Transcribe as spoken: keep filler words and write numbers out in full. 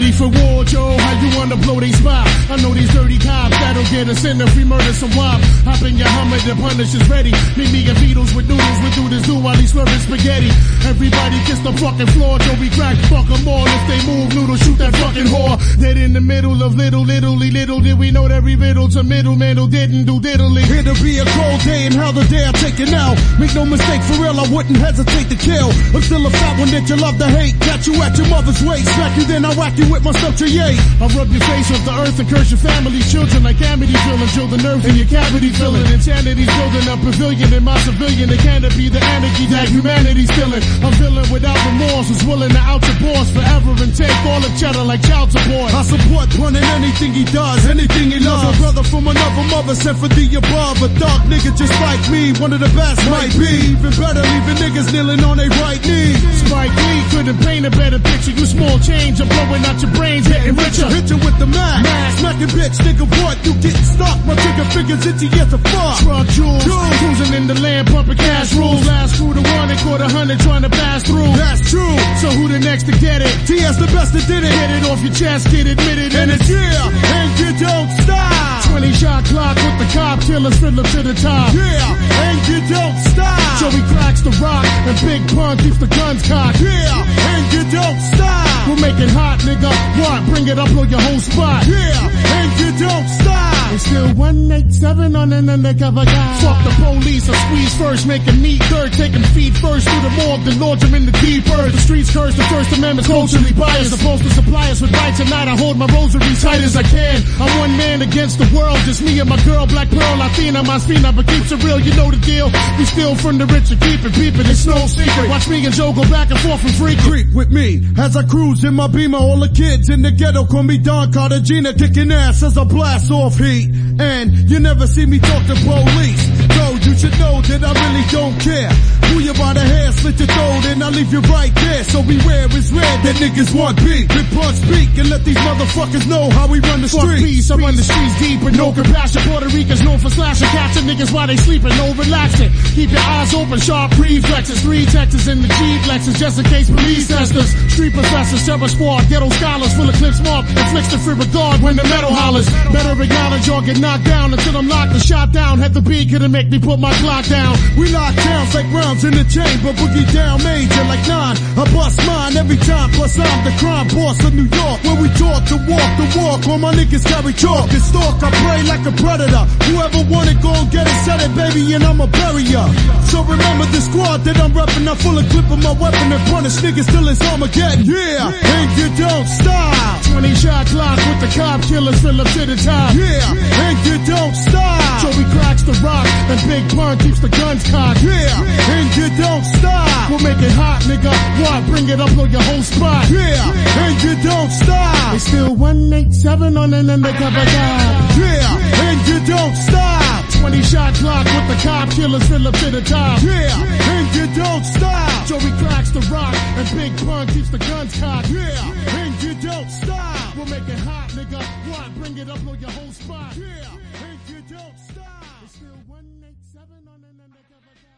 ready for war, Joe? How you wanna blow they spot? I know these dirty cops that'll get us in if we murder some wop. Hop in your Hummer, the punish is ready. Meet me and Beatles with noodles, we do this do while he's slurping spaghetti. Everybody kiss the fucking floor, Joe, we crack fuck them all. If they move, noodles, shoot that fucking whore. Dead in the middle of little, littly, little did we know that every riddle to middleman who didn't do diddly. Here to be a cold day and how the day I take it now. Make no mistake, for real, I wouldn't hesitate to kill. I'm still a fat one that you love to hate. Catch you at your mother's waist, smack you then I whack you with my stuff to yay. I rub your face off the earth and curse your family's children like Amity filling, chill the nerves in your cavity filling. Insanity's building a pavilion in my civilian. It can't be the anarchy that humanity's feeling. I'm feeling without remorse, who's willing to out your boss forever and take all the cheddar like child support. I support Pun in anything he does, anything he loves. A brother from another mother sent for the above. A dark nigga just like me, one of the best might be. Even better, leaving niggas kneeling on their right knee. Spike Lee couldn't paint a better picture. You small change, I'm blowing out your brains, getting richer. Hit you with the Mac, Mac. Smacking bitch, nigga, what? You getting stuck, my trigger fingers itchy as a fuck. Truck jewels, cruising in the land, pumping cash rules. Last crew to one, they caught a hundred trying to pass through. That's true. So who the next to get it? T S the best that did it. Get it off your chest, get admitted, and it's yeah, and you don't stop. Twenty shot clock with the cop killers, fiddler to the top. Yeah, and you don't stop. Joey cracks the rock, and Big Pun keeps the guns cocked. Yeah, and you don't stop. We'll make it hot, nigga. What? Bring it up on your whole spot. Yeah, and you don't stop. It's still one eighty-seven on an undercover guy. Fuck the police, I squeeze first, make him meet third, taking feet first through the morgue, then launch him in the deep earth. The streets curse, the First Amendment's culturally biased. Supposed to supply us with rights, tonight I hold my rosary tight as I can. I'm one man against the world, just me and my girl, Black Pearl, Latina, Masfina, but keeps it real, you know the deal. We steal from the rich and keep it peeping, it's no secret. Watch me and Joe go back and forth and freak. Creep with me as I cruise in my Beamer. All the kids in the ghetto call me Don Cartagena, kicking ass as I blast off heat. And you never see me talk to police. No, you should know that I really don't care. Pull you by the hair, slit your throat, and I leave you right there. So beware, it's rare that niggas want beat. Big Pun speak and let these motherfuckers know how we run the Fuck streets. peace, I run the streets deep with no compassion. Puerto Ricans known for slashing, catching niggas while they sleeping, no relaxing. Keep your eyes open, sharp reflexes. Three Texas in the Jeep Lexus, just in case police testers. Street professors, terror squad, ghetto scholars, full of clips marked. Inflicts the free regard when the metal hollers. Better acknowledge or get knocked down until I'm locked and shot down. Had the beat, couldn't make me put my clock down. We lock downs like rounds in the chamber, boogie down major like nine. I bust mine every time, plus I'm the crime boss of New York. Where we taught to walk the walk, all my niggas carry chalk and stalk. I pray like a predator. Whoever want it, go and get it, set it, baby, and I'ma bury ya. So remember the squad that I'm reppin'. I'm full of clip of my weapon and punish niggas till it's Armageddon. Yeah, yeah, and you don't stop. Twenty shot clock with the cop killers, fill up to the top. Yeah, and you don't stop. Joey cracks the rock, and Big Pun keeps the guns cocked. Yeah, and you don't stop. We'll make it hot, nigga. What? Bring it up on your whole spot. Yeah, and you don't stop. It's still one eighty-seven on an undercover guy. Yeah, and you don't stop. Twenty shot clock with the cop killers, fill up to the top. Yeah, and you don't stop. Joey cracks the rock, and Big Pun keeps the guns cocked. Yeah, and you don't stop. We'll make it hot, nigga. What? Bring it up on your whole spot. Yeah, and you don't stop. It's still one eighty-seven on an undercover.